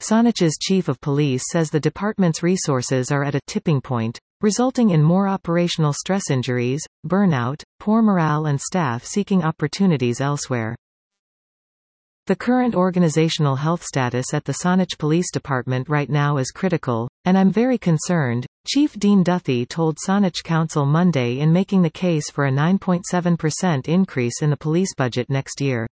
Saanach's chief of police says the department's resources are at a tipping point, resulting in more operational stress injuries, burnout, poor morale and staff seeking opportunities elsewhere. The current organizational health status at the Saanich Police Department right now is critical, and I'm very concerned, Chief Dean Duthie told Saanich Council Monday in making the case for a 9.7% increase in the police budget next year.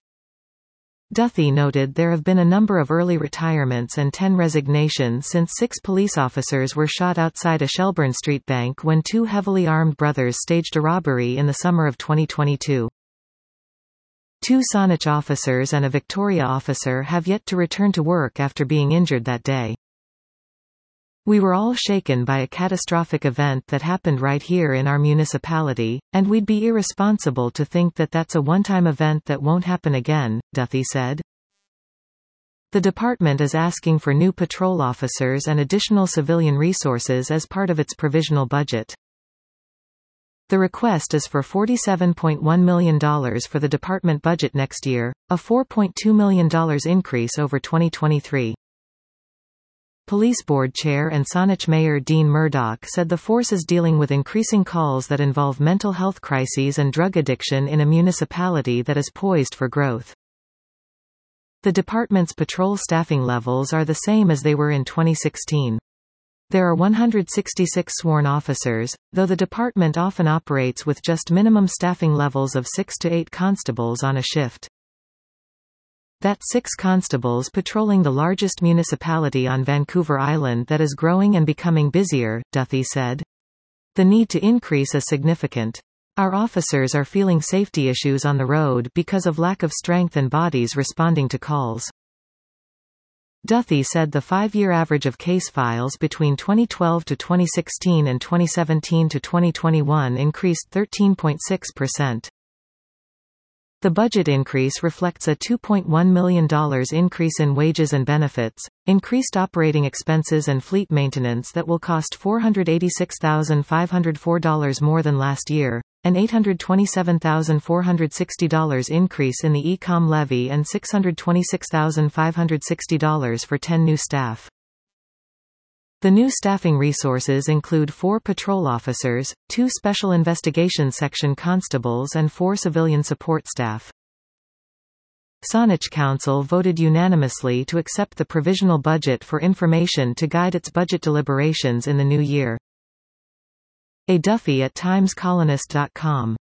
Duthie noted there have been a number of early retirements and 10 resignations since 6 police officers were shot outside a Shelbourne Street bank when 2 heavily armed brothers staged a robbery in the summer of 2022. 2 Saanich officers and a Victoria officer have yet to return to work after being injured that day. We were all shaken by a catastrophic event that happened right here in our municipality, and we'd be irresponsible to think that that's a one-time event that won't happen again, Duthie said. The department is asking for new patrol officers and additional civilian resources as part of its provisional budget. The request is for $47.1 million for the department budget next year, a $4.2 million increase over 2023. Police Board Chair and Saanich Mayor Dean Murdoch said the force is dealing with increasing calls that involve mental health crises and drug addiction in a municipality that is poised for growth. The department's patrol staffing levels are the same as they were in 2016. There are 166 sworn officers, though the department often operates with just minimum staffing levels of 6 to 8 constables on a shift. That's 6 constables patrolling the largest municipality on Vancouver Island that is growing and becoming busier, Duthie said. The need to increase is significant. Our officers are feeling safety issues on the road because of lack of strength and bodies responding to calls. Duthie said the 5-year average of case files between 2012 to 2016 and 2017 to 2021 increased 13.6%. The budget increase reflects a $2.1 million increase in wages and benefits, increased operating expenses and fleet maintenance that will cost $486,504 more than last year, an $827,460 increase in the e-com levy and $626,560 for 10 new staff. The new staffing resources include 4 patrol officers, 2 Special Investigations Section constables and 4 civilian support staff. Saanich Council voted unanimously to accept the provisional budget for information to guide its budget deliberations in the new year. A Duffy at TimesColonist.com